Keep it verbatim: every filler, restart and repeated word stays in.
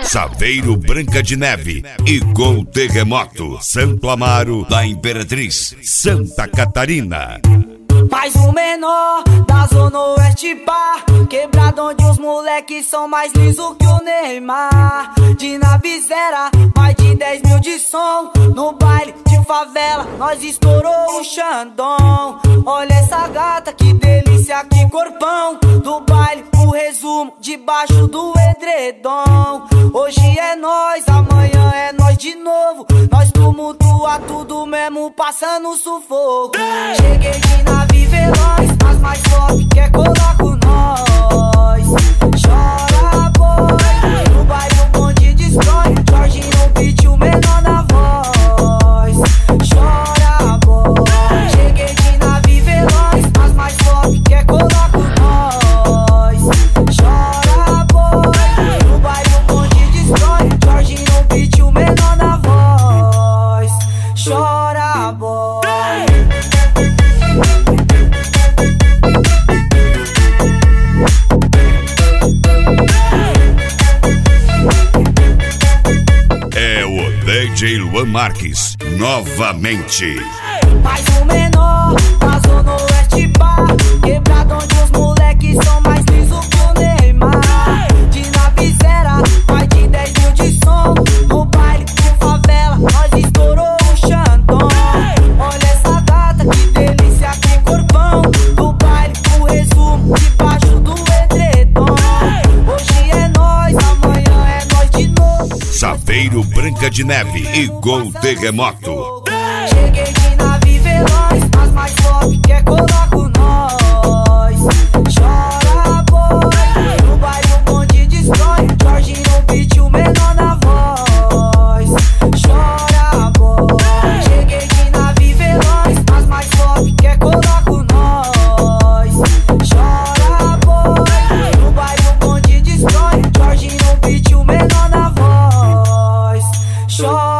Saveiro Branca de Neve e Gol Terremoto, Santo Amaro da Imperatriz, Santa Catarina. Mais um menor da Zona Oeste, pá, quebrado onde os moleques são mais liso que o Neymar. De Navizera, mais de dez mil de som. No baile de favela, nós estourou o Xandão. Olha essa gata, que delícia, que corpão. Do baile, o resumo, debaixo do edredom. Hoje é nós, amanhã é nós de novo. Nós tumultua tudo mesmo, passando sufoco. Cheguei de nave veloz, mas mais forte que é coloco nós. Chora boy, no baile o bonde destrói. Jorge no beat, o menor na voz. Chora boy, cheguei de nave veloz, mas mais forte que é coloco nós. Chora boy, no baile o bonde destrói. Jorge no beat, o menor na voz. Chora boy. D J Luan Marques, novamente. Mais um menor da Zona Oeste, pá, quebrado onde os moleques são mais liso que o Neymar. De Navizera, mais de dez mil de som. No baile de favela, nós estourou o Xandão. Olha essa gata, que delícia, que corpão. Do baile, o resumo, debaixo do edredom. Hoje é nós, amanhã é nós de novo. Saveiro Branca de Neve e Gol Terremoto. Cheguei de nave veloz, mas mais forte que é coloco nós. Chora boy, no baile o bonde destrói. Jorge no beat, o menor na voz. Chora boy, cheguei de nave veloz, mas mais forte que é coloco nós. Chora boy, no baile o bonde destrói. Jorge no beat, o menor na voz. Chora